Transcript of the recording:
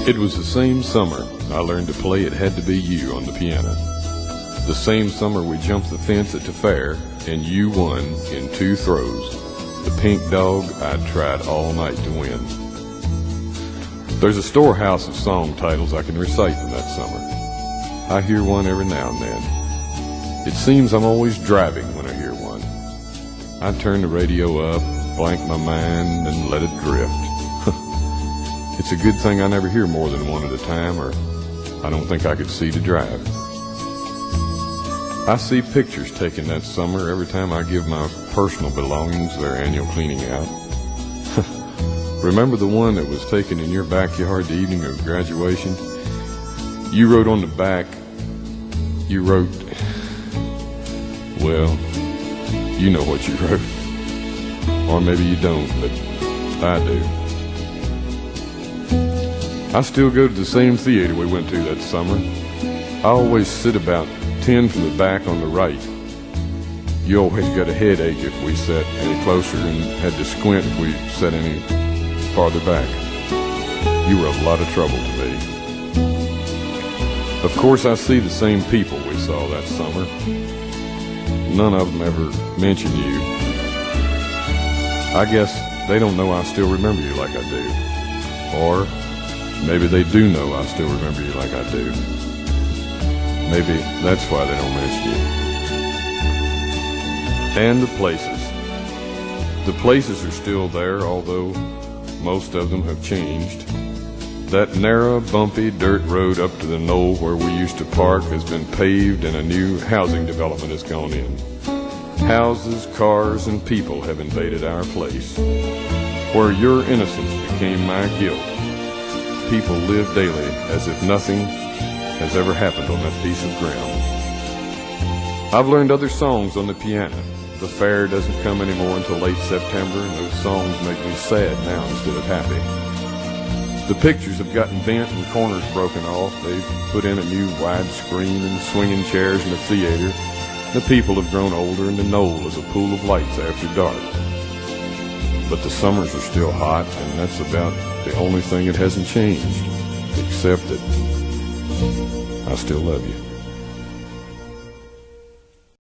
It was the same summer I learned to play It Had to Be You on the piano. The same summer we jumped the fence at the fair and you won in 2 throws. The pink dog I'd tried all night to win. There's a storehouse of song titles I can recite from that summer. I hear one every now and then. It seems I'm always driving when I hear one. I turn the radio up, blank my mind, and let it drift. It's a good thing I never hear more than one at a time, or I don't think I could see to drive. I see pictures taken that summer every time I give my personal belongings their annual cleaning out. Remember the one that was taken in your backyard the evening of graduation? You wrote on the back, well, you know what you wrote. Or maybe you don't, but I do. I still go to the same theater we went to that summer. I always sit about 10 from the back on the right. You always got a headache if we sat any closer and had to squint if we sat any farther back. You were a lot of trouble to me. Of course, I see the same people we saw that summer. None of them ever mention you. I guess they don't know I still remember you like I do. Or maybe they do know I still remember you like I do. Maybe that's why they don't mention you. And the places. The places are still there, although most of them have changed. That narrow, bumpy dirt road up to the knoll where we used to park has been paved and a new housing development has gone in. Houses, cars, and people have invaded our place. Where your innocence became my guilt, people live daily as if nothing has ever happened on that piece of ground. I've learned other songs on the piano. The fair doesn't come anymore until late September, and those songs make me sad now instead of happy. The pictures have gotten bent and corners broken off. They've put in a new wide screen and swinging chairs in the theater. The people have grown older, and the knoll is a pool of lights after dark. But the summers are still hot, and that's about the only thing that hasn't changed, except that I still love you.